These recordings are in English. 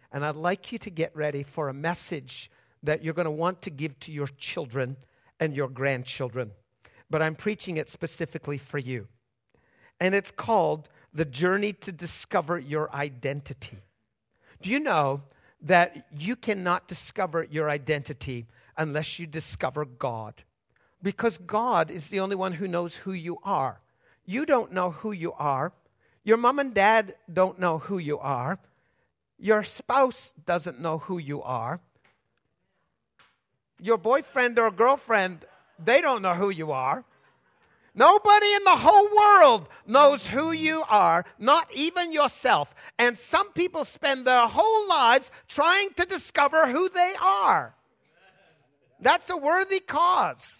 And I'd like you to get ready for a message that you're going to want to give to your children and your grandchildren. But I'm preaching it specifically for you. And it's called The Journey to Discover Your Identity. Do you know that you cannot discover your identity unless you discover God? Because God is the only one who knows who you are. You don't know who you are. Your mom and dad don't know who you are. Your spouse doesn't know who you are. Your boyfriend or girlfriend, they don't know who you are. Nobody in the whole world knows who you are, not even yourself. And some people spend their whole lives trying to discover who they are. That's a worthy cause.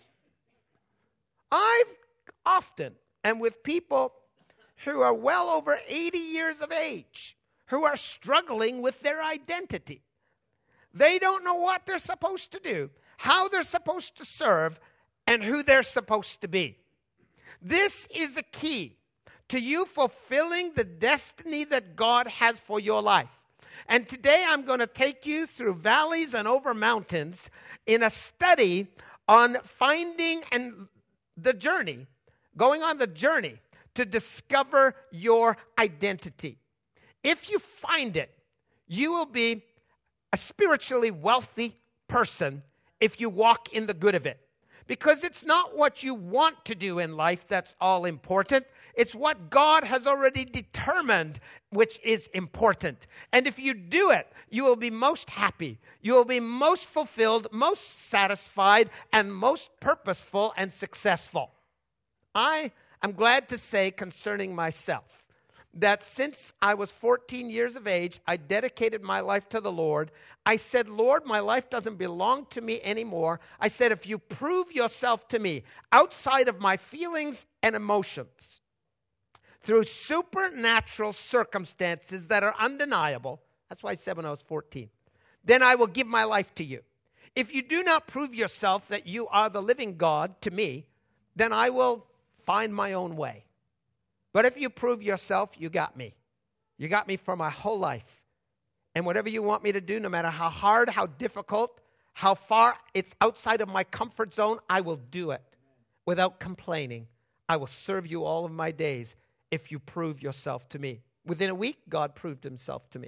I've often, and with people who are well over 80 years of age, who are struggling with their identity. They don't know what they're supposed to do, how they're supposed to serve, and who they're supposed to be. This is a key to you fulfilling the destiny that God has for your life. And today I'm going to take you through valleys and over mountains in a study on finding and the journey, going on the journey to discover your identity. If you find it, you will be a spiritually wealthy person if you walk in the good of it. Because it's not what you want to do in life that's all important. It's what God has already determined which is important. And if you do it, you will be most happy. You will be most fulfilled, most satisfied, and most purposeful and successful. I am glad to say concerning myself that since I was 14 years of age, I dedicated my life to the Lord. I said, Lord, my life doesn't belong to me anymore. I said, if you prove yourself to me outside of my feelings and emotions, through supernatural circumstances that are undeniable, that's why I said when I was 14, then I will give my life to you. If you do not prove yourself that you are the living God to me, then I will find my own way. But if you prove yourself, you got me. You got me for my whole life. And whatever you want me to do, no matter how hard, how difficult, how far it's outside of my comfort zone, I will do it without complaining. I will serve you all of my days if you prove yourself to me. Within a week, God proved himself to me.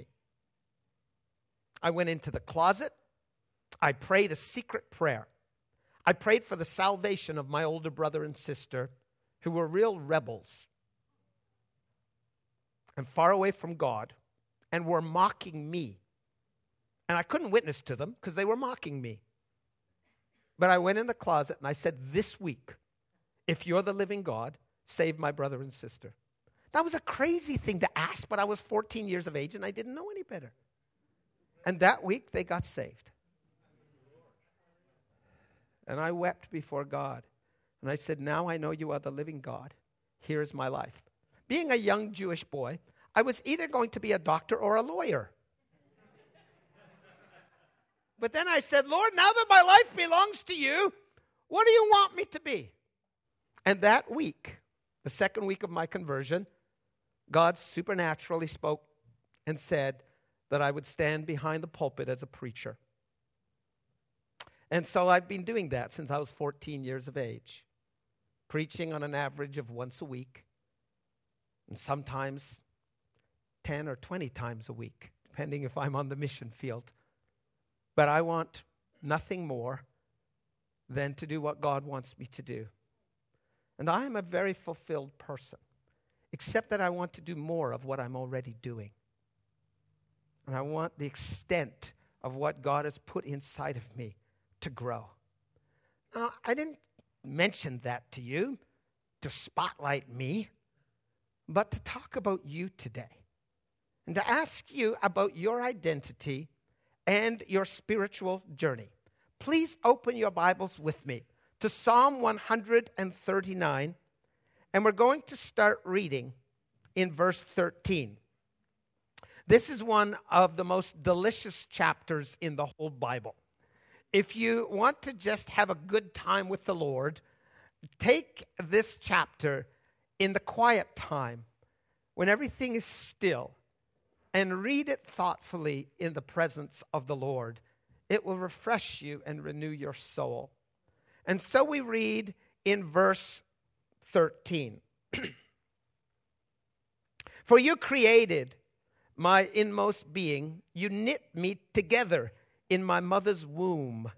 I went into the closet. I prayed a secret prayer. I prayed for the salvation of my older brother and sister who were real rebels and far away from God, and were mocking me. And I couldn't witness to them because they were mocking me. But I went in the closet and I said, this week, if you're the living God, save my brother and sister. That was a crazy thing to ask, but I was 14 years of age and I didn't know any better. And that week, they got saved. And I wept before God. And I said, now I know you are the living God. Here is my life. Being a young Jewish boy, I was either going to be a doctor or a lawyer. But then I said, Lord, now that my life belongs to you, what do you want me to be? And that week, the second week of my conversion, God supernaturally spoke and said that I would stand behind the pulpit as a preacher. And so I've been doing that since I was 14 years of age, preaching on an average of once a week, and sometimes 10 or 20 times a week, depending if I'm on the mission field. But I want nothing more than to do what God wants me to do. And I am a very fulfilled person, except that I want to do more of what I'm already doing. And I want the extent of what God has put inside of me to grow. Now, I didn't mention that to you to spotlight me, but to talk about you today and to ask you about your identity and your spiritual journey. Please open your Bibles with me to Psalm 139, and we're going to start reading in verse 13. This is one of the most delicious chapters in the whole Bible. If you want to just have a good time with the Lord, take this chapter in the quiet time when everything is still and read it thoughtfully in the presence of the Lord. It will refresh you and renew your soul. And so we read in verse 13. For you created my inmost being. You knit me together in my mother's womb.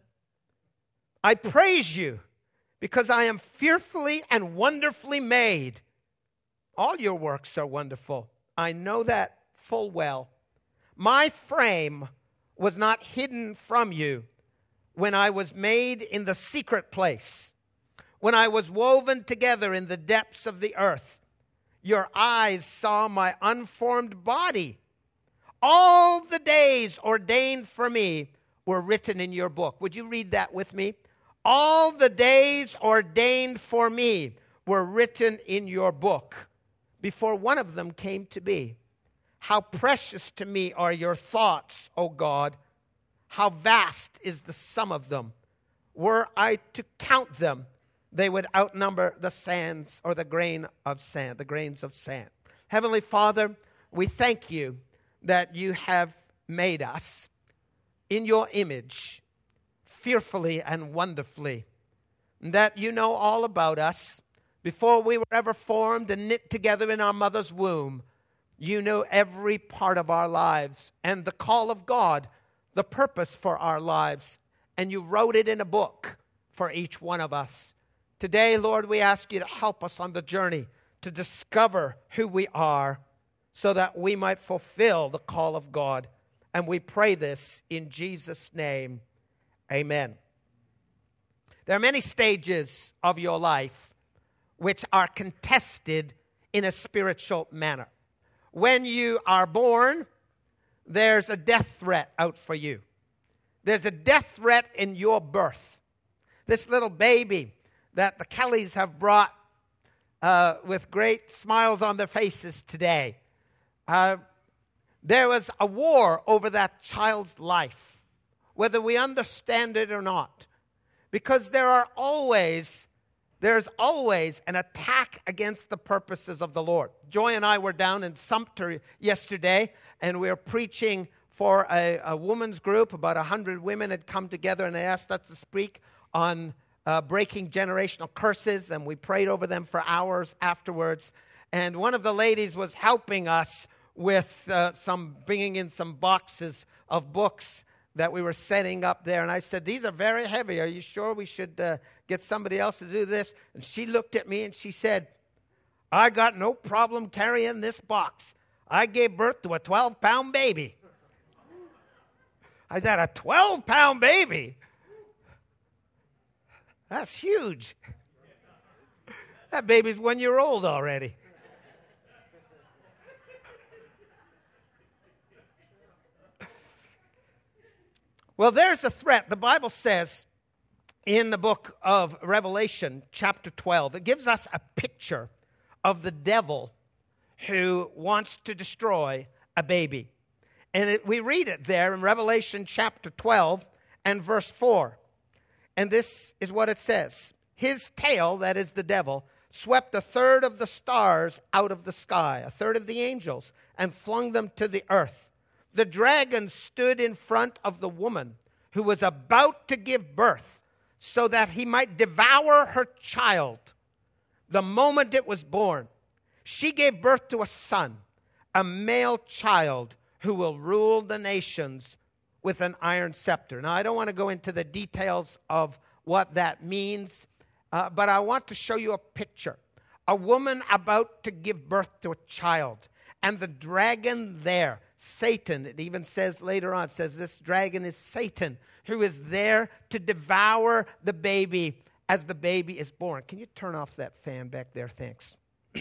I praise you because I am fearfully and wonderfully made. All your works are wonderful. I know that full well. My frame was not hidden from you when I was made in the secret place, when I was woven together in the depths of the earth. Your eyes saw my unformed body. All the days ordained for me were written in your book. Would you read that with me? All the days ordained for me were written in your book before one of them came to be. How precious to me are your thoughts, O God. How vast is the sum of them. Were I to count them, they would outnumber the sands or the grains of sand. Heavenly Father, we thank you that you have made us in your image, fearfully and wonderfully, and that you know all about us. Before we were ever formed and knit together in our mother's womb, you knew every part of our lives and the call of God, the purpose for our lives, and you wrote it in a book for each one of us. Today, Lord, we ask you to help us on the journey to discover who we are so that we might fulfill the call of God. And we pray this in Jesus' name. Amen. There are many stages of your life which are contested in a spiritual manner. When you are born, there's a death threat out for you. There's a death threat in your birth. This little baby that the Kellys have brought with great smiles on their faces today, there was a war over that child's life, whether we understand it or not, because there's always an attack against the purposes of the Lord. Joy and I were down in Sumter yesterday, and we were preaching for a women's group. About 100 women had come together, and they asked us to speak on breaking generational curses, and we prayed over them for hours afterwards. And one of the ladies was helping us with bringing in some boxes of books that we were setting up there. And I said, these are very heavy. Are you sure we should get somebody else to do this? And she looked at me and she said, I got no problem carrying this box. I gave birth to a 12-pound baby. I said, a 12-pound baby? That's huge. That baby's 1 year old already. Well, there's a threat. The Bible says in the book of Revelation, chapter 12, it gives us a picture of the devil who wants to destroy a baby. And we read it there in Revelation chapter 12 and verse 4. And this is what it says. His tail, that is the devil, swept a third of the stars out of the sky, a third of the angels, and flung them to the earth. The dragon stood in front of the woman who was about to give birth so that he might devour her child the moment it was born. She gave birth to a son, a male child who will rule the nations with an iron scepter. Now, I don't want to go into the details of what that means, but I want to show you a picture. A woman about to give birth to a child, and the dragon there, Satan, it even says later on, it says this dragon is Satan, who is there to devour the baby as the baby is born. Can you turn off that fan back there? Thanks.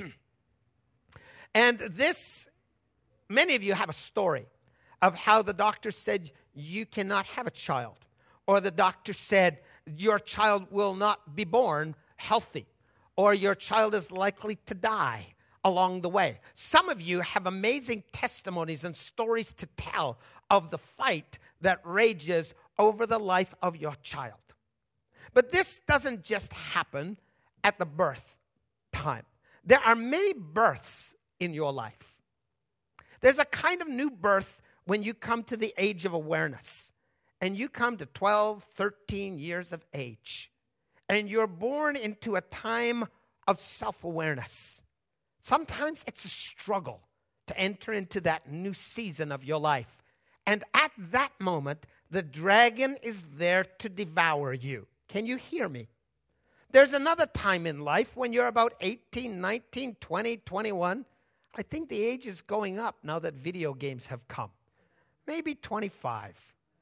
And this, many of you have a story of how the doctor said you cannot have a child, or the doctor said your child will not be born healthy, or your child is likely to die along the way. Some of you have amazing testimonies and stories to tell of the fight that rages over the life of your child. But this doesn't just happen at the birth time. There are many births in your life. There's a kind of new birth when you come to the age of awareness. And you come to 12, 13 years of age. And you're born into a time of self-awareness. Sometimes it's a struggle to enter into that new season of your life. And at that moment, the dragon is there to devour you. Can you hear me? There's another time in life when you're about 18, 19, 20, 21. I think the age is going up now that video games have come. Maybe 25.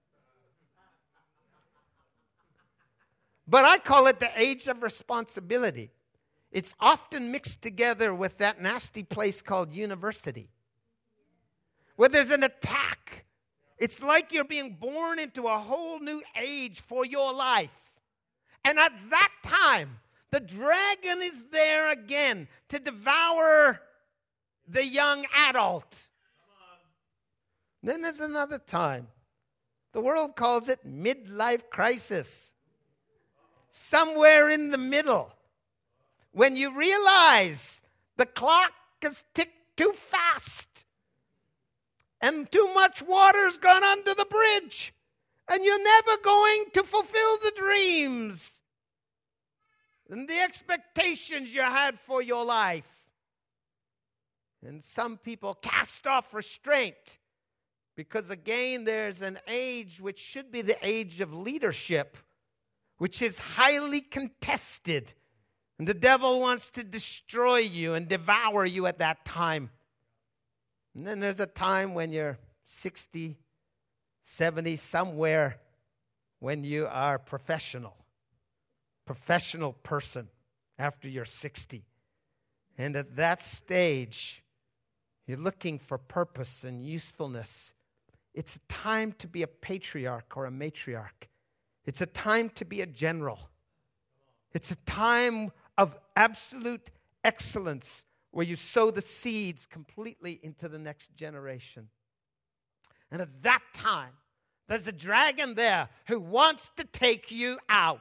But I call it the age of responsibility. It's often mixed together with that nasty place called university, where there's an attack. It's like you're being born into a whole new age for your life. And at that time, the dragon is there again to devour the young adult. Then there's another time. The world calls it midlife crisis. Somewhere in the middle, when you realize the clock has ticked too fast and too much water's gone under the bridge and you're never going to fulfill the dreams and the expectations you had for your life. And some people cast off restraint because, again, there's an age which should be the age of leadership, which is highly contested. And the devil wants to destroy you and devour you at that time. And then there's a time when you're 60, 70, somewhere when you are professional person after you're 60. And at that stage, you're looking for purpose and usefulness. It's a time to be a patriarch or a matriarch. It's a time to be a general. It's a time of absolute excellence where you sow the seeds completely into the next generation. And at that time, there's a dragon there who wants to take you out.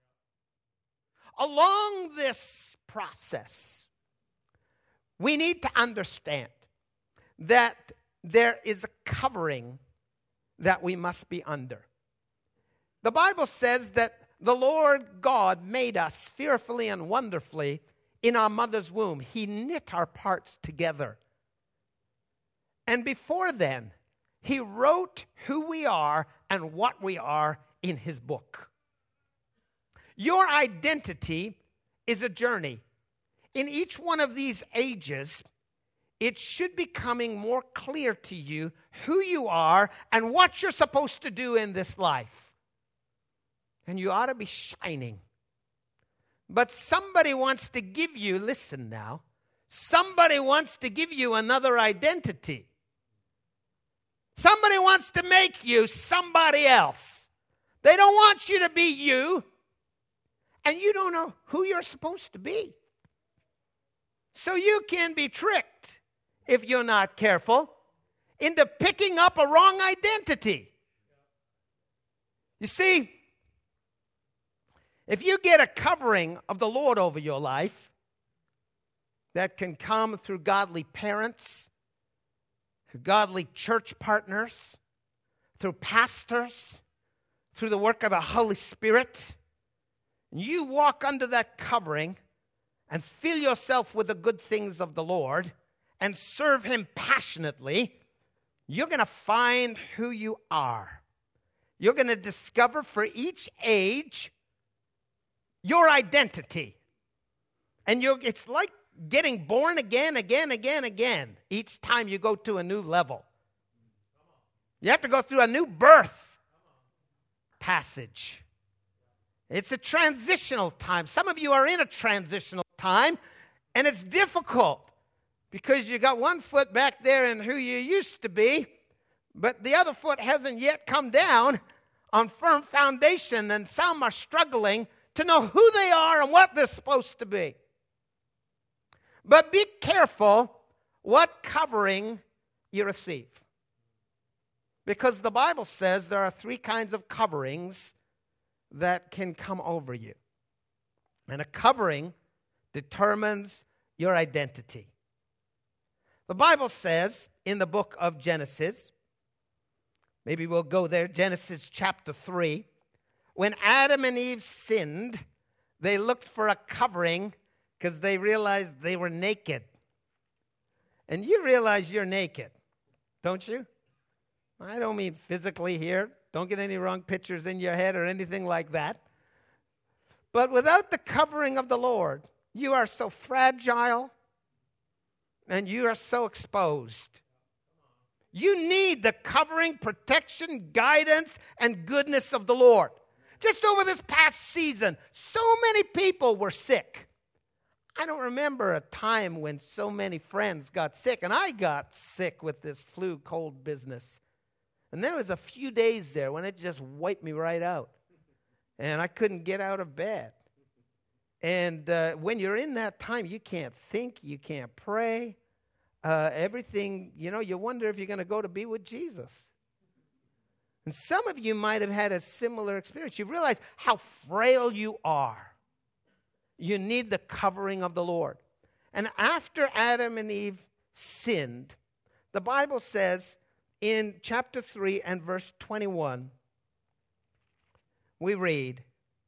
Along this process, we need to understand that there is a covering that we must be under. The Bible says that the Lord God made us fearfully and wonderfully in our mother's womb. He knit our parts together. And before then, He wrote who we are and what we are in His book. Your identity is a journey. In each one of these ages, it should be becoming more clear to you who you are and what you're supposed to do in this life. And you ought to be shining. But somebody wants to give you, listen now, somebody wants to give you another identity. Somebody wants to make you somebody else. They don't want you to be you. And you don't know who you're supposed to be. So you can be tricked, if you're not careful, into picking up a wrong identity. You see, if you get a covering of the Lord over your life, that can come through godly parents, through godly church partners, through pastors, through the work of the Holy Spirit, and you walk under that covering and fill yourself with the good things of the Lord and serve Him passionately, you're going to find who you are. You're going to discover for each age your identity. And it's like getting born again, each time you go to a new level. You have to go through a new birth passage. It's a transitional time. Some of you are in a transitional time, and it's difficult because you got one foot back there in who you used to be, but the other foot hasn't yet come down on firm foundation, and some are struggling to know who they are and what they're supposed to be. But be careful what covering you receive. Because the Bible says there are 3 kinds of coverings that can come over you. And a covering determines your identity. The Bible says in the book of Genesis. Maybe we'll go there, Genesis chapter 3. When Adam and Eve sinned, they looked for a covering because they realized they were naked. And you realize you're naked, don't you? I don't mean physically here. Don't get any wrong pictures in your head or anything like that. But without the covering of the Lord, you are so fragile and you are so exposed. You need the covering, protection, guidance, and goodness of the Lord. Just over this past season, so many people were sick. I don't remember a time when so many friends got sick, and I got sick with this flu cold business. And there was a few days there when it just wiped me right out. And I couldn't get out of bed. And when you're in that time, you can't think, you can't pray. Everything, you wonder if you're going to go to be with Jesus. And some of you might have had a similar experience. You realize how frail you are. You need the covering of the Lord. And after Adam and Eve sinned, the Bible says in chapter 3 and verse 21, we read,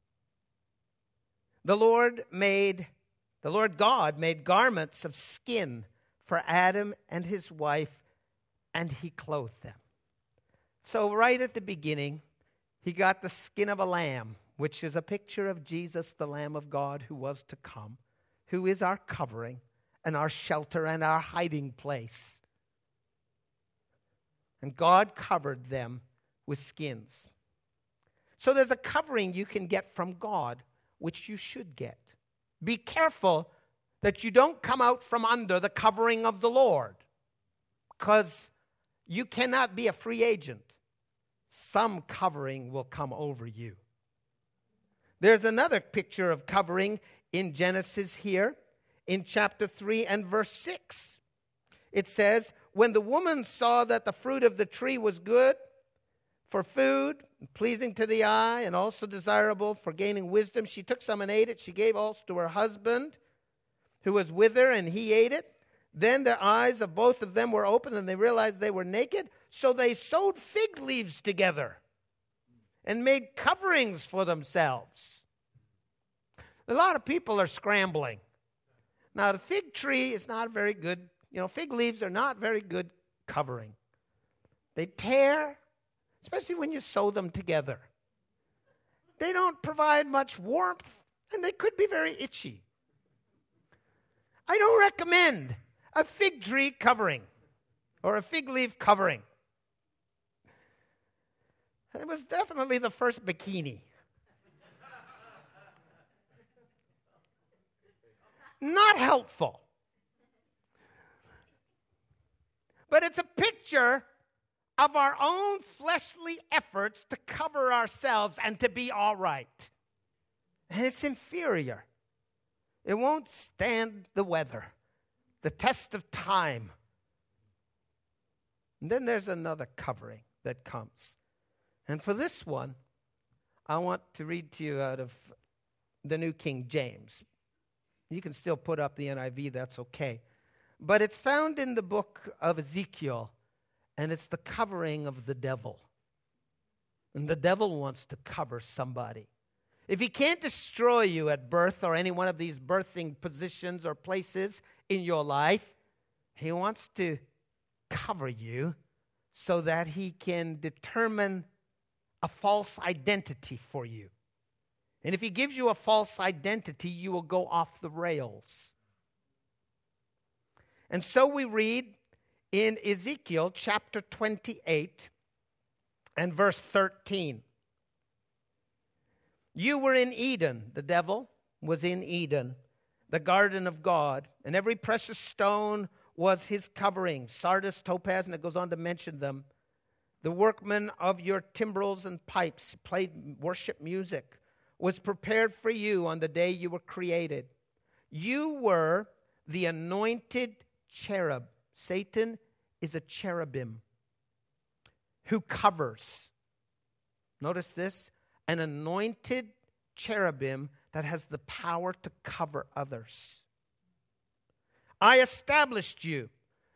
The Lord God made garments of skin for Adam and his wife, and he clothed them. So right at the beginning, he got the skin of a lamb, which is a picture of Jesus, the Lamb of God, who was to come, who is our covering and our shelter and our hiding place. And God covered them with skins. So there's a covering you can get from God, which you should get. Be careful that you don't come out from under the covering of the Lord, because you cannot be a free agent. Some covering will come over you. There's another picture of covering in Genesis here in chapter 3 and verse 6. It says, When the woman saw that the fruit of the tree was good for food, pleasing to the eye, and also desirable for gaining wisdom, she took some and ate it. She gave also to her husband who was with her, and he ate it. Then their eyes of both of them were opened, and they realized they were naked. So they sewed fig leaves together and made coverings for themselves. A lot of people are scrambling. Now, the fig tree is not very good. Fig leaves are not very good covering. They tear, especially when you sew them together. They don't provide much warmth, and they could be very itchy. I don't recommend a fig tree covering or a fig leaf covering. It was definitely the first bikini. Not helpful. But it's a picture of our own fleshly efforts to cover ourselves and to be all right. And it's inferior. It won't stand the weather, the test of time. And then there's another covering that comes. And for this one, I want to read to you out of the New King James. You can still put up the NIV, that's okay. But it's found in the book of Ezekiel, and it's the covering of the devil. And the devil wants to cover somebody. If he can't destroy you at birth or any one of these birthing positions or places in your life, he wants to cover you so that he can determine a false identity for you. And if he gives you a false identity, you will go off the rails. And so we read in Ezekiel chapter 28 and verse 13. You were in Eden, the devil was in Eden, the garden of God, and every precious stone was his covering, sardius, topaz, and it goes on to mention them. The workman of your timbrels and pipes played worship music, was prepared for you on the day you were created. You were the anointed cherub. Satan is a cherubim who covers. Notice this, an anointed cherubim that has the power to cover others. I established you.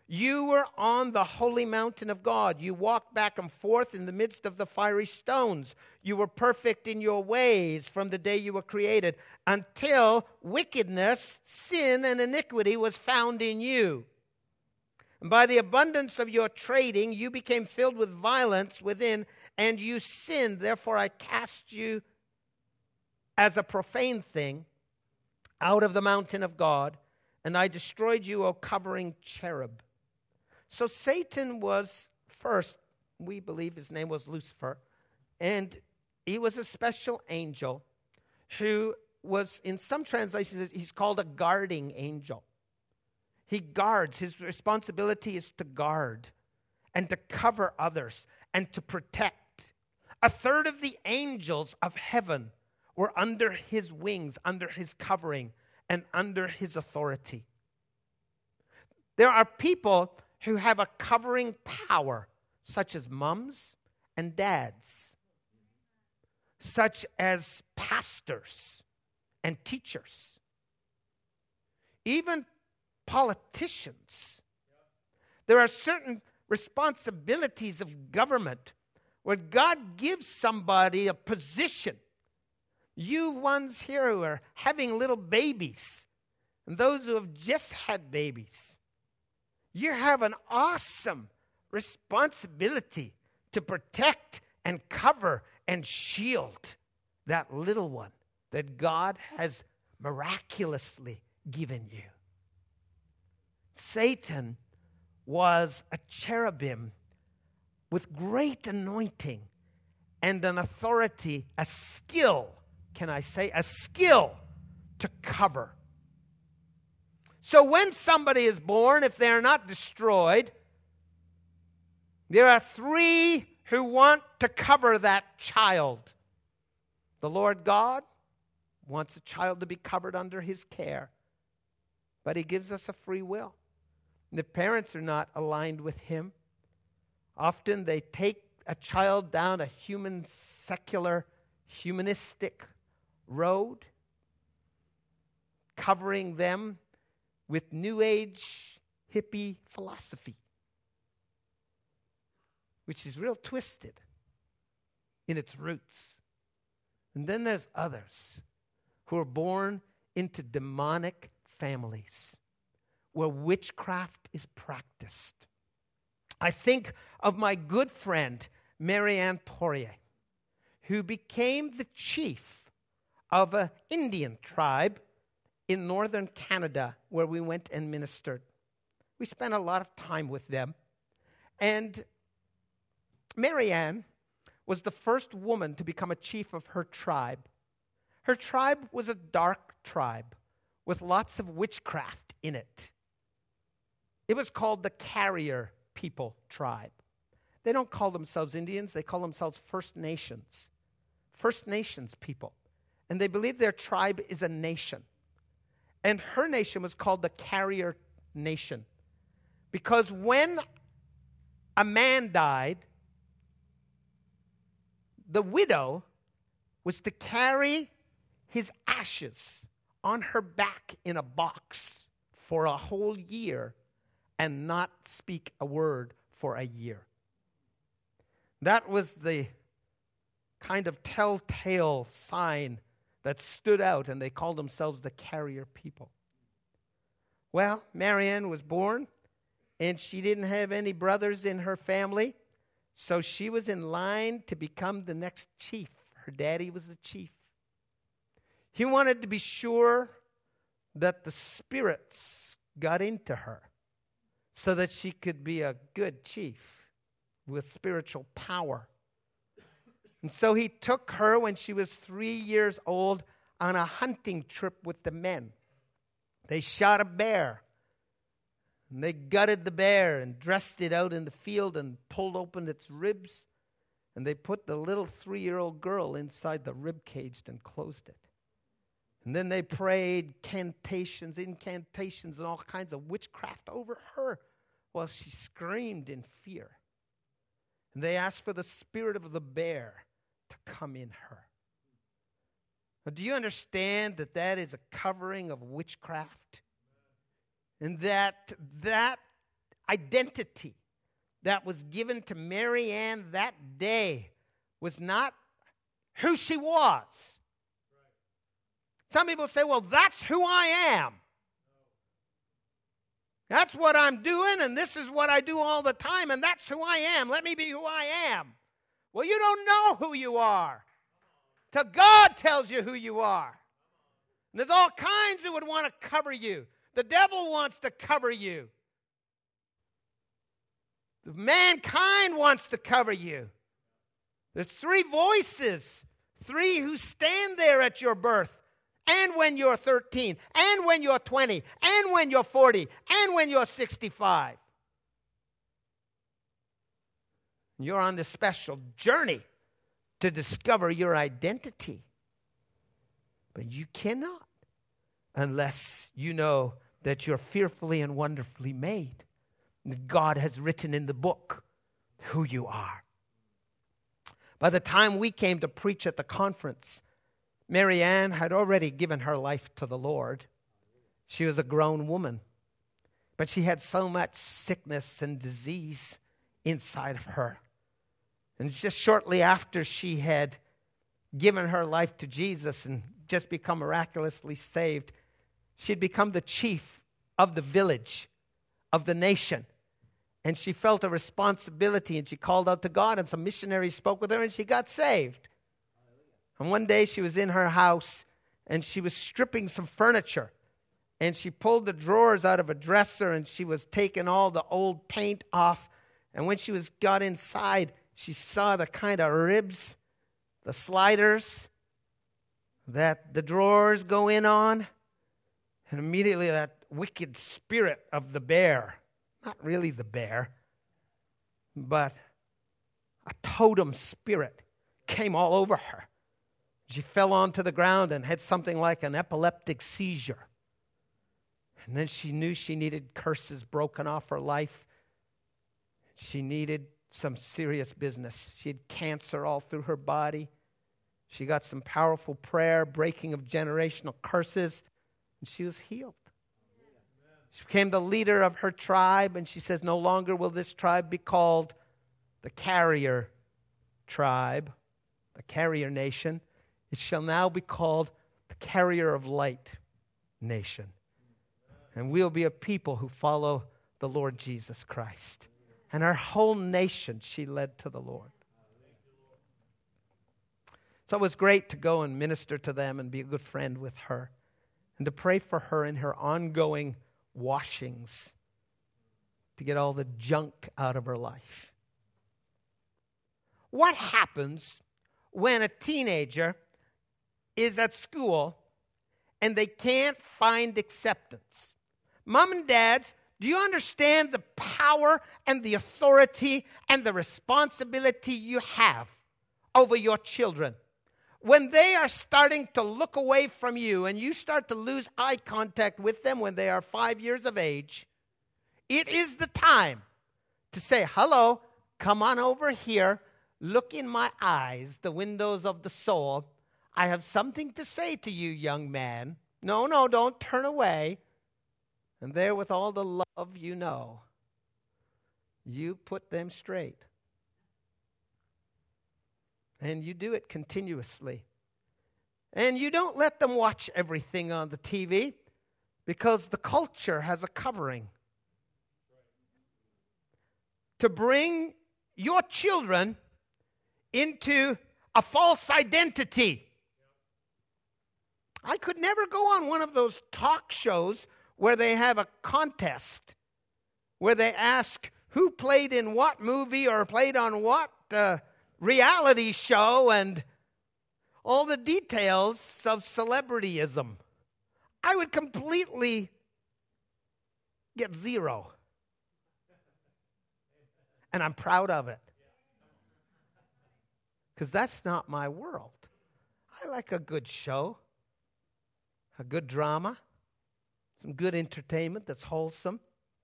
You were on the holy mountain of God. You walked back and forth in the midst of the fiery stones. You were perfect in your ways from the day you were created, until wickedness, sin, and iniquity was found in you. And by the abundance of your trading, you became filled with violence within, and you sinned. Therefore I cast you as a profane thing out of the mountain of God, and I destroyed you, O covering cherub. So Satan was first, we believe his name was Lucifer, and he was a special angel who was, in some translations, he's called a guarding angel. He guards. His responsibility is to guard and to cover others and to protect. A third of the angels of heaven were under his wings, under his covering, and under his authority. There are people who have a covering power, such as mums and dads, such as pastors and teachers, even politicians. There are certain responsibilities of government where God gives somebody a position. You ones here who are having little babies, and those who have just had babies, you have an awesome responsibility to protect and cover and shield that little one that God has miraculously given you. Satan was a cherubim with great anointing and an authority, a skill, can I say, a skill to cover. So when somebody is born, if they are not destroyed, there are three who want to cover that child. The Lord God wants a child to be covered under his care, but he gives us a free will. And if parents are not aligned with him, often they take a child down a humanistic road, covering them with New Age hippie philosophy, which is real twisted in its roots. And then there's others who are born into demonic families where witchcraft is practiced. I think of my good friend, Marianne Poirier, who became the chief of an Indian tribe in northern Canada where we went and ministered. We spent a lot of time with them. And Marianne was the first woman to become a chief of her tribe. Her tribe was a dark tribe with lots of witchcraft in it. It was called the Carrier People tribe. They don't call themselves Indians, they call themselves First Nations. First Nations people. And they believe their tribe is a nation. And her nation was called the Carrier Nation. Because when a man died, the widow was to carry his ashes on her back in a box for a whole year and not speak a word for a year. That was the kind of telltale sign that stood out, and they called themselves the Carrier People. Well, Marianne was born, and she didn't have any brothers in her family, so she was in line to become the next chief. Her daddy was the chief. He wanted to be sure that the spirits got into her so that she could be a good chief with spiritual power. And so he took her when she was 3 years old on a hunting trip with the men. They shot a bear. And they gutted the bear and dressed it out in the field and pulled open its ribs. And they put the little 3-year-old girl inside the rib cage and closed it. And then they prayed incantations, and all kinds of witchcraft over her while she screamed in fear. And they asked for the spirit of the bear to come in her. Now, do you understand that that is a covering of witchcraft? And that identity that was given to Mary Ann that day was not who she was. Some people say, well, that's who I am. That's what I'm doing, and this is what I do all the time, and that's who I am. Let me be who I am. Well, you don't know who you are till God tells you who you are. And there's all kinds who would want to cover you. The devil wants to cover you. Mankind wants to cover you. There's three voices, three who stand there at your birth, and when you're 13, and when you're 20, and when you're 40, and when you're 65. You're on this special journey to discover your identity. But you cannot unless you know that you're fearfully and wonderfully made. That God has written in the book who you are. By the time we came to preach at the conference, Mary Ann had already given her life to the Lord. She was a grown woman, but she had so much sickness and disease inside of her. And just shortly after she had given her life to Jesus and just become miraculously saved, she'd become the chief of the village, of the nation. And she felt a responsibility, and she called out to God, and some missionaries spoke with her, and she got saved. And one day she was in her house, and she was stripping some furniture. And she pulled the drawers out of a dresser, and she was taking all the old paint off. And when she got inside, she saw the kind of ribs, the sliders that the drawers go in on. And immediately that wicked spirit of the bear, not really the bear, but a totem spirit, came all over her. She fell onto the ground and had something like an epileptic seizure. And then she knew she needed curses broken off her life. She needed some serious business. She had cancer all through her body. She got some powerful prayer, breaking of generational curses, and she was healed. She became the leader of her tribe, and she says, no longer will this tribe be called the carrier tribe, the carrier nation. It shall now be called the carrier of light nation. And we'll be a people who follow the Lord Jesus Christ. And her whole nation she led to the Lord. So it was great to go and minister to them and be a good friend with her. And to pray for her in her ongoing washings. To get all the junk out of her life. What happens when a teenager is at school and they can't find acceptance? Mom and dads, do you understand the power and the authority and the responsibility you have over your children? When they are starting to look away from you and you start to lose eye contact with them when they are 5 years of age, it is the time to say, hello, come on over here, look in my eyes, the windows of the soul. I have something to say to you, young man. No, don't turn away. And there, with all the love you know, you put them straight. And you do it continuously. And you don't let them watch everything on the TV because the culture has a covering to bring your children into a false identity. I could never go on one of those talk shows where they have a contest, where they ask who played in what movie or played on what reality show and all the details of celebrityism. I would completely get 0. And I'm proud of it. Because that's not my world. I like a good show, a good drama, some good entertainment that's wholesome.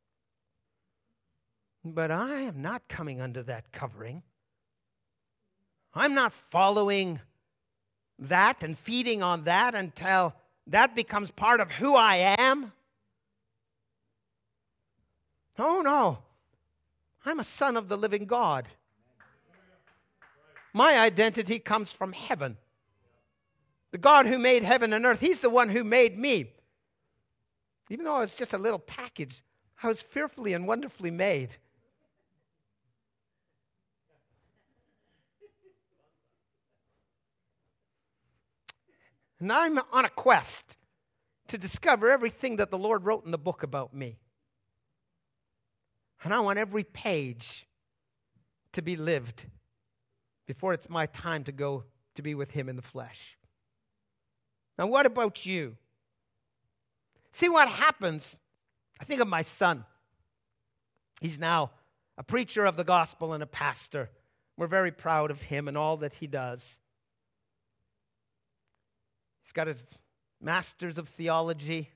But I am not coming under that covering. I'm not following that and feeding on that until that becomes part of who I am. Oh, no. I'm a son of the living God. My identity comes from heaven. The God who made heaven and earth, He's the one who made me. Even though I was just a little package, I was fearfully and wonderfully made. And I'm on a quest to discover everything that the Lord wrote in the book about me. And I want every page to be lived before it's my time to go to be with Him in the flesh. Now, what about you? See what happens. I think of my son. He's now a preacher of the gospel and a pastor. We're very proud of him and all that he does. He's got his master's of theology.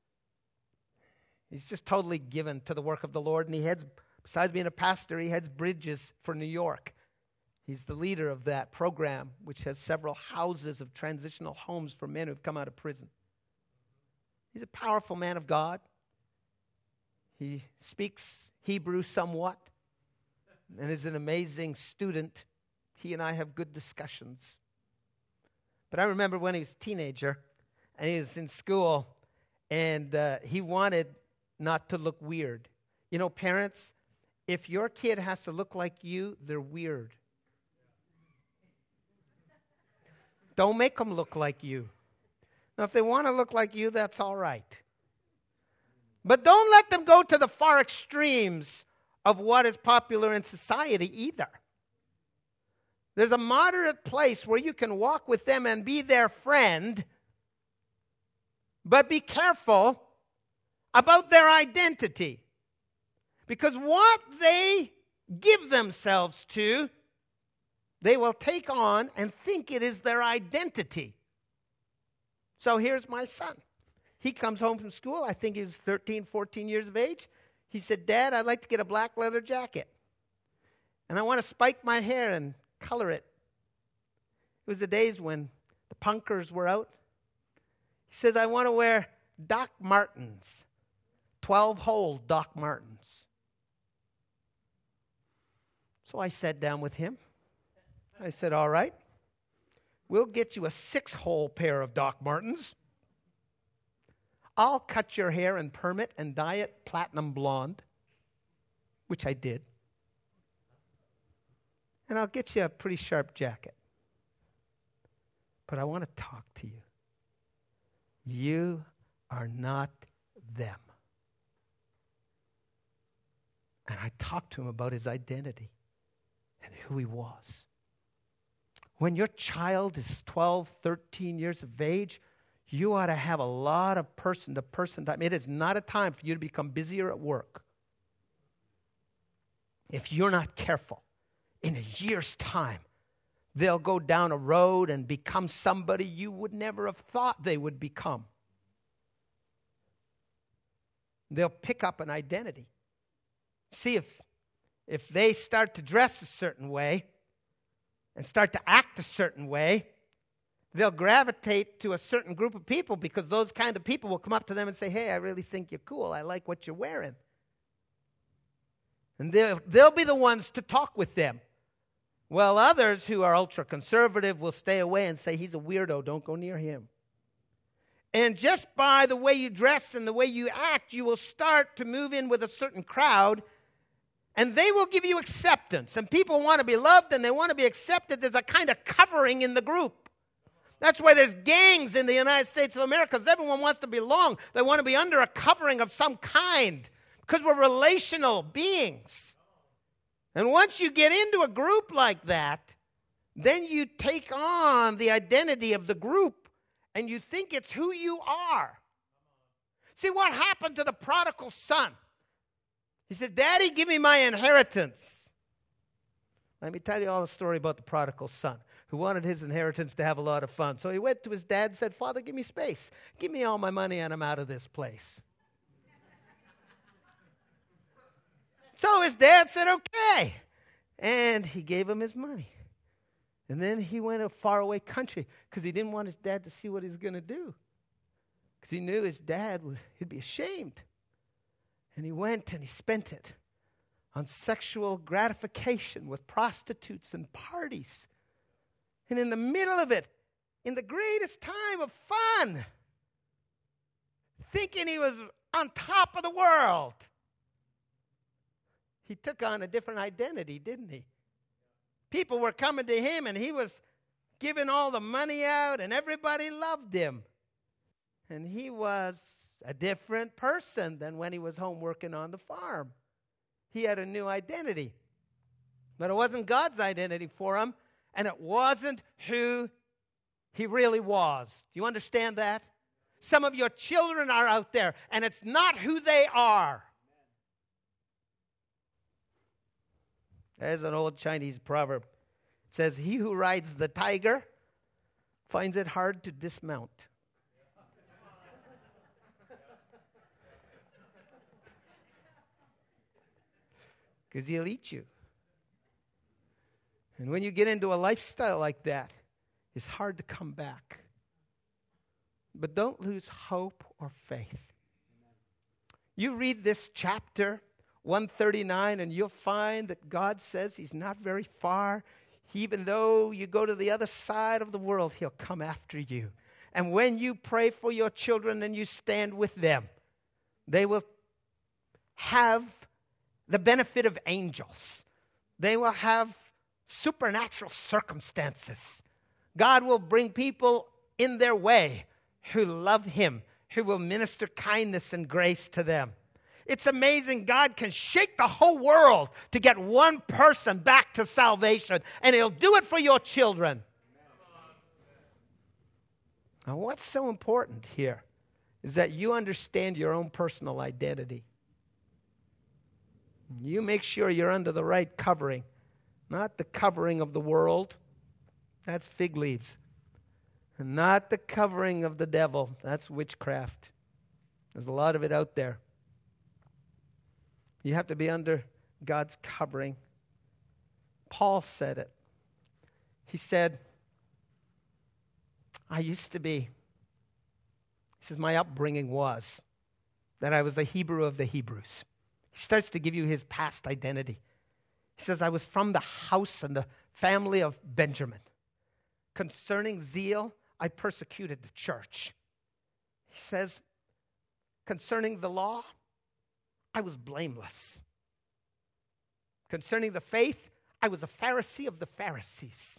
He's just totally given to the work of the Lord. And he heads, besides being a pastor, he heads Bridges for New York. He's the leader of that program, which has several houses of transitional homes for men who've come out of prison. He's a powerful man of God. He speaks Hebrew somewhat and is an amazing student. He and I have good discussions. But I remember when he was a teenager and he was in school and he wanted not to look weird. You know, parents, if your kid has to look like you, they're weird. Don't make them look like you. Now, if they want to look like you, that's all right. But don't let them go to the far extremes of what is popular in society either. There's a moderate place where you can walk with them and be their friend, but be careful about their identity. Because what they give themselves to, they will take on and think it is their identity. So here's my son. He comes home from school. I think he was 13, 14 years of age. He said, Dad, I'd like to get a black leather jacket. And I want to spike my hair and color it. It was the days when the punkers were out. He says, I want to wear Doc Martens, 12-hole Doc Martens. So I sat down with him. I said, all right, we'll get you a 6-hole pair of Doc Martens. I'll cut your hair and perm it and dye it platinum blonde, which I did. And I'll get you a pretty sharp jacket. But I want to talk to you. You are not them. And I talked to him about his identity and who he was. When your child is 12, 13 years of age, you ought to have a lot of person-to-person time. It is not a time for you to become busier at work. If you're not careful, in a year's time, they'll go down a road and become somebody you would never have thought they would become. They'll pick up an identity. See, if they start to dress a certain way and start to act a certain way, they'll gravitate to a certain group of people because those kind of people will come up to them and say, hey, I really think you're cool. I like what you're wearing. And they'll be the ones to talk with them. Well, others who are ultra-conservative will stay away and say, he's a weirdo, don't go near him. And just by the way you dress and the way you act, you will start to move in with a certain crowd, and they will give you acceptance. And people want to be loved and they want to be accepted. There's a kind of covering in the group. That's why there's gangs in the United States of America, because everyone wants to belong. They want to be under a covering of some kind, because we're relational beings. And once you get into a group like that, then you take on the identity of the group, and you think it's who you are. See what happened to the prodigal son? He said, Daddy, give me my inheritance. Let me tell you all the story about the prodigal son, who wanted his inheritance to have a lot of fun. So he went to his dad and said, Father, give me space. Give me all my money and I'm out of this place. So his dad said, okay. And he gave him his money. And then he went to a faraway country because he didn't want his dad to see what he was going to do. Because he knew his dad he'd be ashamed. And he went and he spent it on sexual gratification with prostitutes and parties. And in the middle of it, in the greatest time of fun, thinking he was on top of the world, he took on a different identity, didn't he? People were coming to him, and he was giving all the money out, and everybody loved him. And he was a different person than when he was home working on the farm. He had a new identity. But it wasn't God's identity for him, and it wasn't who he really was. Do you understand that? Some of your children are out there, and it's not who they are. There's an old Chinese proverb. It says, he who rides the tiger finds it hard to dismount. Because he'll eat you. And when you get into a lifestyle like that, it's hard to come back. But don't lose hope or faith. You read this chapter 139, and you'll find that God says he's not very far. Even though you go to the other side of the world, he'll come after you. And when you pray for your children and you stand with them, they will have the benefit of angels. They will have supernatural circumstances. God will bring people in their way who love him, who will minister kindness and grace to them. It's amazing. God can shake the whole world to get one person back to salvation, and he'll do it for your children. Now, what's so important here is that you understand your own personal identity. You make sure you're under the right covering, not the covering of the world. That's fig leaves. And not the covering of the devil. That's witchcraft. There's a lot of it out there. You have to be under God's covering. Paul said it. He said, I used to be, he says, my upbringing was that I was a Hebrew of the Hebrews. He starts to give you his past identity. He says, I was from the house and the family of Benjamin. Concerning zeal, I persecuted the church. He says, concerning the law, I was blameless. Concerning the faith, I was a Pharisee of the Pharisees.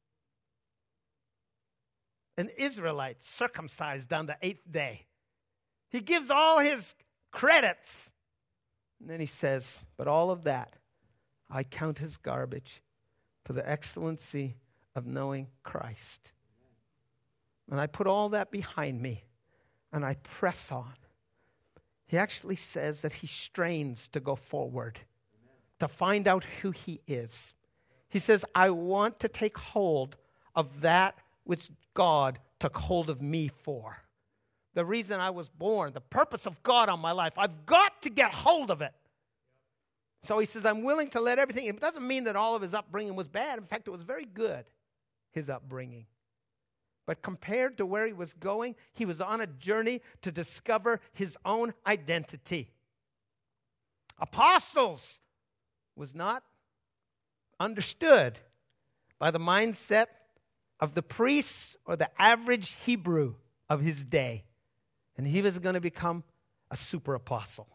An Israelite circumcised on the 8th day. He gives all his credits. And then he says, but all of that I count as garbage for the excellency of knowing Christ. And I put all that behind me, and I press on. He actually says that he strains to go forward, to find out who he is. He says, I want to take hold of that which God took hold of me for. The reason I was born, the purpose of God on my life, I've got to get hold of it. So he says, I'm willing to let everything. It doesn't mean that all of his upbringing was bad. In fact, it was very good, his upbringing. But compared to where he was going, he was on a journey to discover his own identity. Apostles was not understood by the mindset of the priests or the average Hebrew of his day. And he was going to become a super apostle,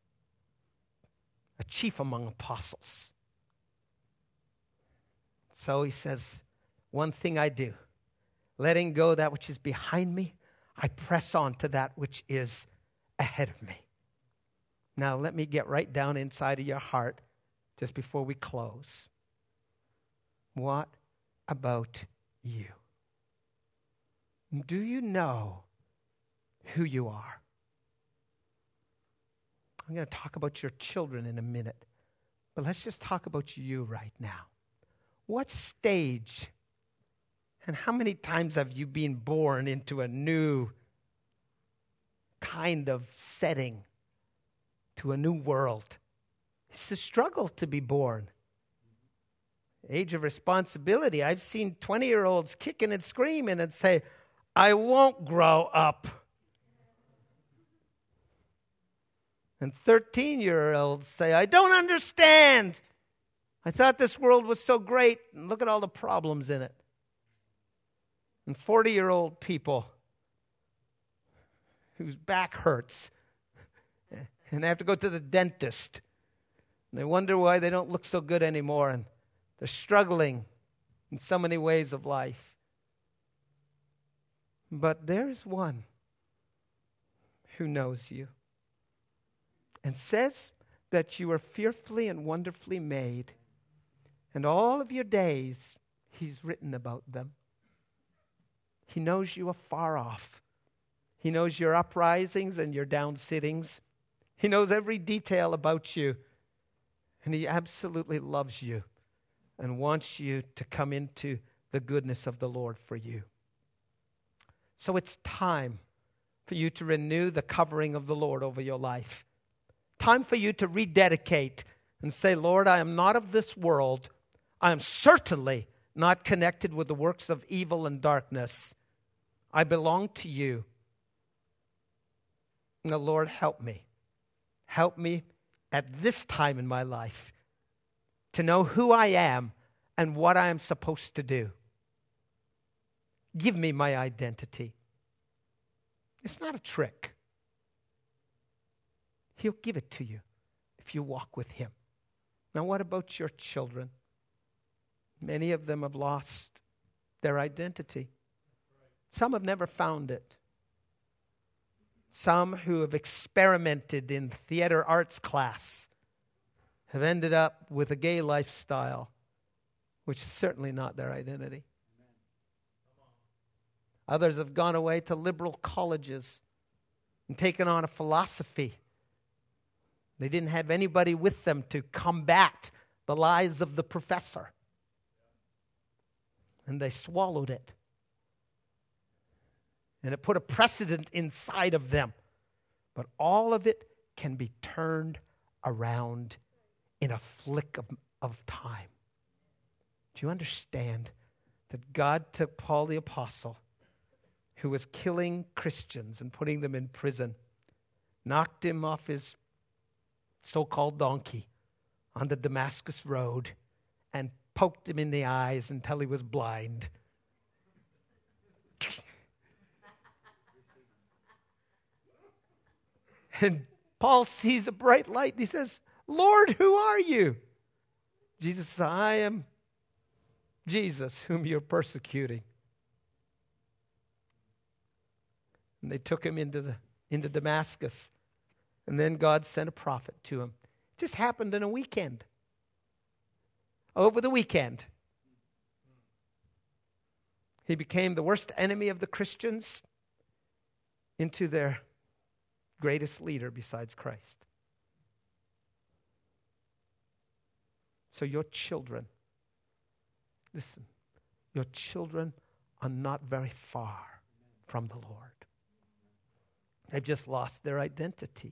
a chief among apostles. So he says, one thing I do, letting go that which is behind me, I press on to that which is ahead of me. Now let me get right down inside of your heart just before we close. What about you? Do you know who you are? I'm going to talk about your children in a minute, but let's just talk about you right now. What stage and how many times have you been born into a new kind of setting, to a new world? It's a struggle to be born. Age of responsibility. I've seen 20-year-olds kicking and screaming and say, I won't grow up. And 13-year-olds say, I don't understand. I thought this world was so great, and look at all the problems in it. And 40-year-old people whose back hurts, and they have to go to the dentist. And they wonder why they don't look so good anymore, and they're struggling in so many ways of life. But there's one who knows you and says that you are fearfully and wonderfully made, and all of your days He's written about them. He knows you afar off. He knows your uprisings and your downsittings. He knows every detail about you. And He absolutely loves you and wants you to come into the goodness of the Lord for you. So it's time for you to renew the covering of the Lord over your life. Time for you to rededicate and say, Lord, I am not of this world. I am certainly not connected with the works of evil and darkness. I belong to you. And the Lord, help me. Help me at this time in my life to know who I am and what I am supposed to do. Give me my identity. It's not a trick. He'll give it to you if you walk with Him. Now, what about your children? Many of them have lost their identity. Some have never found it. Some who have experimented in theater arts class have ended up with a gay lifestyle, which is certainly not their identity. Others have gone away to liberal colleges and taken on a philosophy. They didn't have anybody with them to combat the lies of the professor. And they swallowed it. And it put a precedent inside of them. But all of it can be turned around in a flick of time. Do you understand that God took Paul the Apostle, who was killing Christians and putting them in prison, knocked him off his so-called donkey on the Damascus Road, and poked him in the eyes until he was blind? And Paul sees a bright light and he says, Lord, who are you? Jesus says, I am Jesus, whom you're persecuting. And they took him into Damascus. And then God sent a prophet to him. It just happened in a weekend. Over the weekend. He became the worst enemy of the Christians into their greatest leader besides Christ. So your children, listen, your children are not very far from the Lord. They've just lost their identity.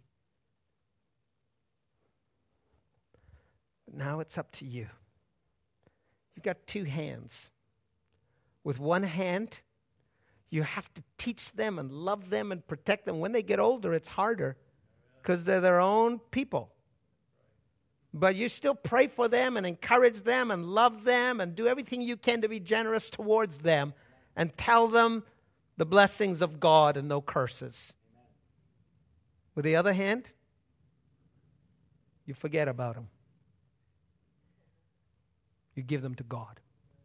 Now it's up to you. You've got two hands. With one hand, you have to teach them and love them and protect them. When they get older, it's harder because they're their own people. But you still pray for them and encourage them and love them and do everything you can to be generous towards them and tell them the blessings of God and no curses. With the other hand, you forget about them. You give them to God.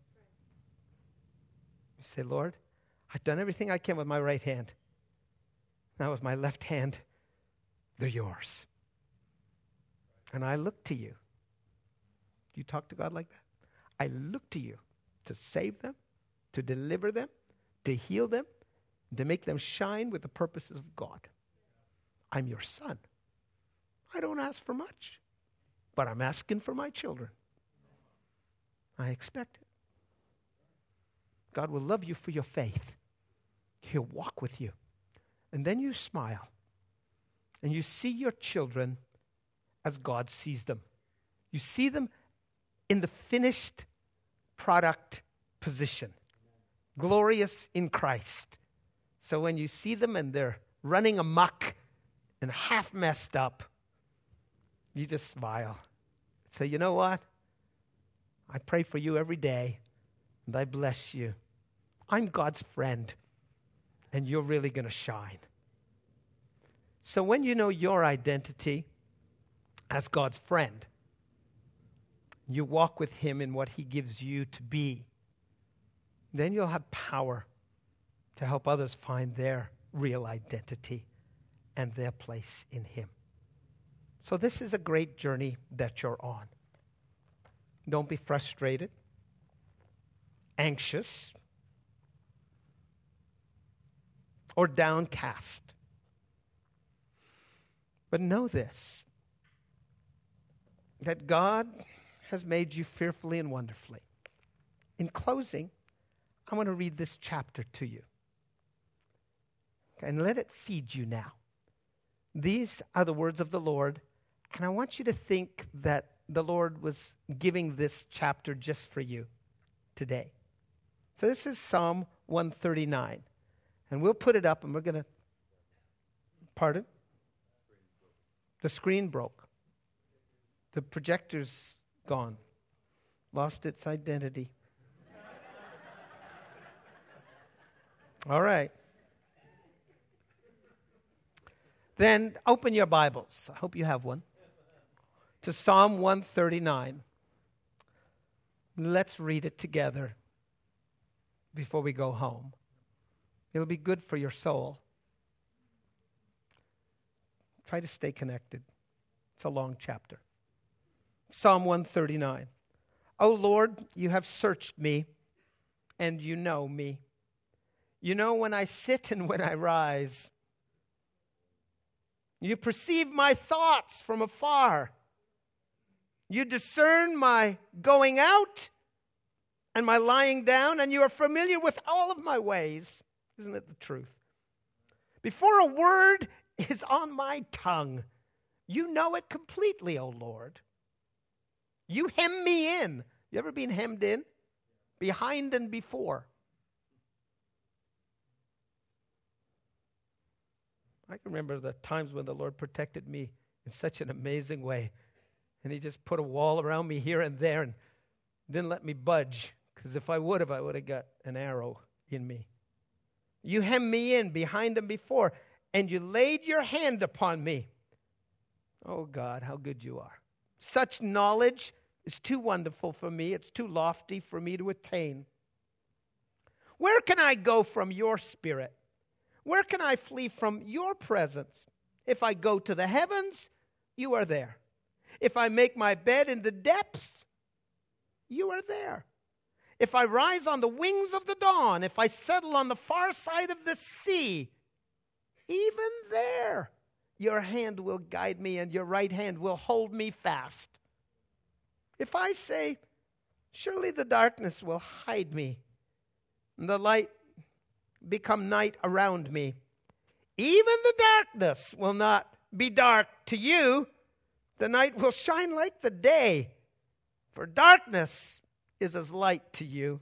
You say, Lord, I've done everything I can with my right hand. Now with my left hand, they're yours. And I look to you. Do you talk to God like that? I look to you to save them, to deliver them, to heal them, to make them shine with the purposes of God. I'm your son. I don't ask for much, but I'm asking for my children. I expect it. God will love you for your faith. He'll walk with you. And then you smile. And you see your children as God sees them. You see them in the finished product position. Glorious in Christ. So when you see them and they're running amok and half messed up, You just smile. Say, you know what? I pray for you every day, and I bless you. I'm God's friend, and you're really going to shine. So when you know your identity as God's friend, you walk with him in what he gives you to be, then you'll have power to help others find their real identity and their place in him. So this is a great journey that you're on. Don't be frustrated, anxious, or downcast. But know this, that God has made you fearfully and wonderfully. In closing, I want to read this chapter to you. Okay, and let it feed you now. These are the words of the Lord, and I want you to think that the Lord was giving this chapter just for you today. So this is Psalm 139. And we'll put it up and we're going to... Pardon? The screen broke. The projector's gone. Lost its identity. All right. Then open your Bibles. I hope you have one. To Psalm 139. Let's read it together before we go home. It'll be good for your soul. Try to stay connected. It's a long chapter. Psalm 139. O Lord, you have searched me, and you know me. You know when I sit and when I rise. You perceive my thoughts from afar. You discern my going out and my lying down, and you are familiar with all of my ways. Isn't it the truth? Before a word is on my tongue, you know it completely, O Lord. You hem me in. You ever been hemmed in? Behind and before. I can remember the times when the Lord protected me in such an amazing way. And he just put a wall around me here and there and didn't let me budge. Because if I would have got an arrow in me. You hem me in behind and before, and you laid your hand upon me. Oh God, how good you are. Such knowledge is too wonderful for me. It's too lofty for me to attain. Where can I go from your spirit? Where can I flee from your presence? If I go to the heavens, you are there. If I make my bed in the depths, you are there. If I rise on the wings of the dawn, if I settle on the far side of the sea, even there your hand will guide me and your right hand will hold me fast. If I say, surely the darkness will hide me, and the light become night around me, even the darkness will not be dark to you. The night will shine like the day, for darkness is as light to you.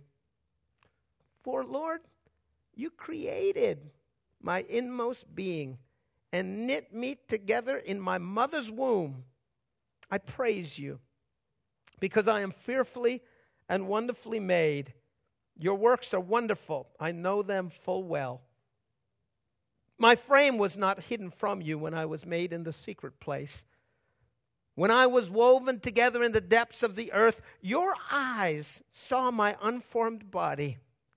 For, Lord, you created my inmost being and knit me together in my mother's womb. I praise you because I am fearfully and wonderfully made. Your works are wonderful. I know them full well. My frame was not hidden from you when I was made in the secret place. When I was woven together in the depths of the earth, your eyes saw my unformed body.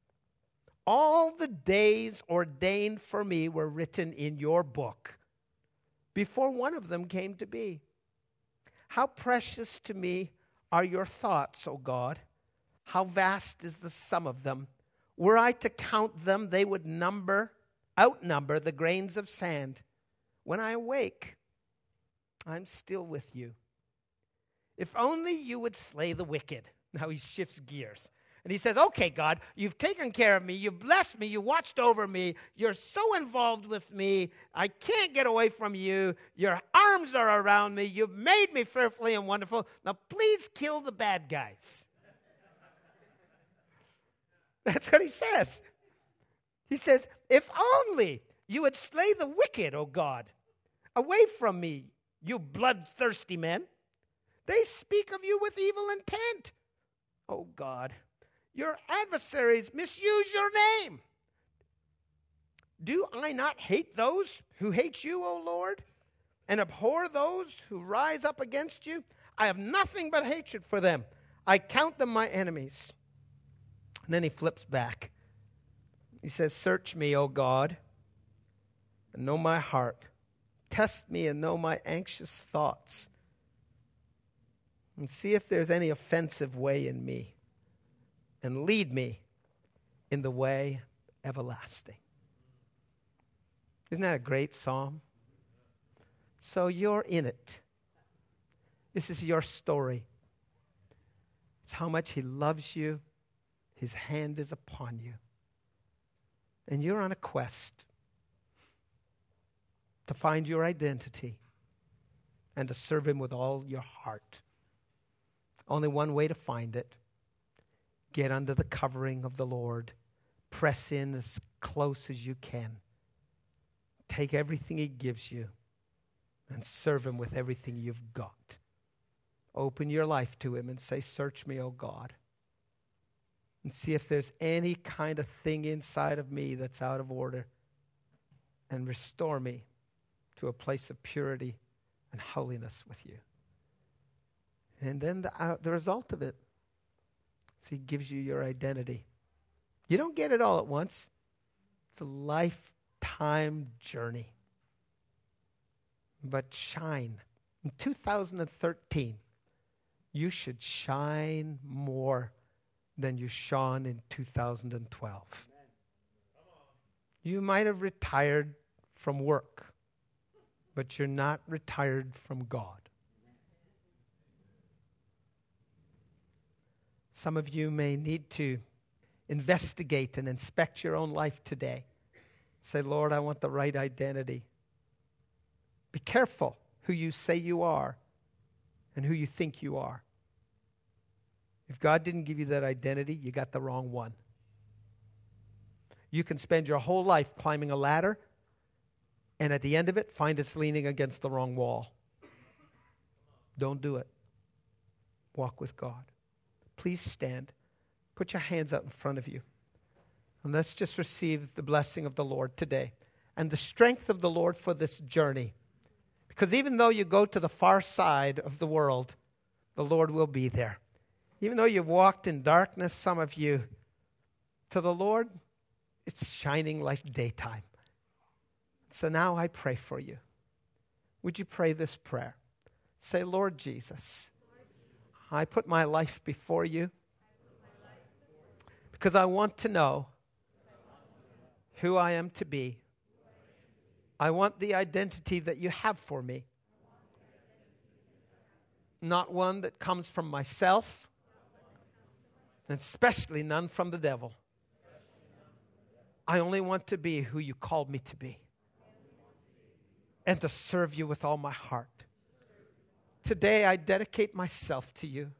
All the days ordained for me were written in your book before one of them came to be. How precious to me are your thoughts, O God. How vast is the sum of them. Were I to count them, they would outnumber the grains of sand. When I awake, I'm still with you. If only you would slay the wicked. Now he shifts gears. And he says, okay, God, you've taken care of me. You've blessed me. You watched over me. You're so involved with me. I can't get away from you. Your arms are around me. You've made me fearfully and wonderful. Now please kill the bad guys. That's what he says. He says, if only you would slay the wicked, O God. Away from me, you bloodthirsty men. They speak of you with evil intent. Oh God, your adversaries misuse your name. Do I not hate those who hate you, O Lord, and abhor those who rise up against you? I have nothing but hatred for them. I count them my enemies. And then he flips back. He says, search me, O God, and know my heart. Test me and know my anxious thoughts. And see if there's any offensive way in me. And lead me in the way everlasting. Isn't that a great psalm? So you're in it. This is your story. It's how much he loves you. His hand is upon you. And you're on a quest to find your identity and to serve him with all your heart. Only one way to find it. Get under the covering of the Lord. Press in as close as you can. Take everything he gives you and serve him with everything you've got. Open your life to him and say, search me, O God. And see if there's any kind of thing inside of me that's out of order. And restore me to a place of purity and holiness with you. And then the result of it is he gives you your identity. You don't get it all at once. It's a lifetime journey. But shine. In 2013, you should shine more than you shone in 2012. You might have retired from work, but you're not retired from God. Some of you may need to investigate and inspect your own life today. Say, Lord, I want the right identity. Be careful who you say you are and who you think you are. If God didn't give you that identity, you got the wrong one. You can spend your whole life climbing a ladder, and at the end of it, find it's leaning against the wrong wall. Don't do it. Walk with God. Please stand. Put your hands out in front of you. And let's just receive the blessing of the Lord today and the strength of the Lord for this journey. Because even though you go to the far side of the world, the Lord will be there. Even though you've walked in darkness, some of you, to the Lord, it's shining like daytime. So now I pray for you. Would you pray this prayer? Say, Lord Jesus, I put my life before you because I want to know who I am to be. I want the identity that you have for me. Not one that comes from myself, and especially none from the devil. I only want to be who you called me to be and to serve you with all my heart. Today I dedicate myself to you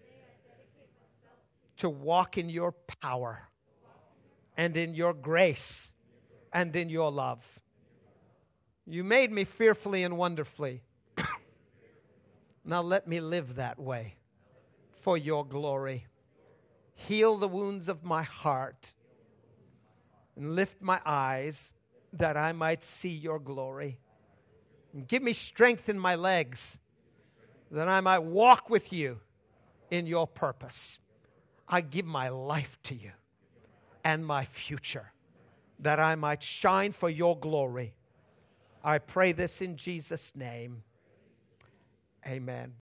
to walk in your power and in your grace and in your love. You made me fearfully and wonderfully. Now let me live that way for your glory. Heal the wounds of my heart and lift my eyes that I might see your glory. And give me strength in my legs that I might walk with you in your purpose. I give my life to you and my future that I might shine for your glory. I pray this in Jesus' name. Amen.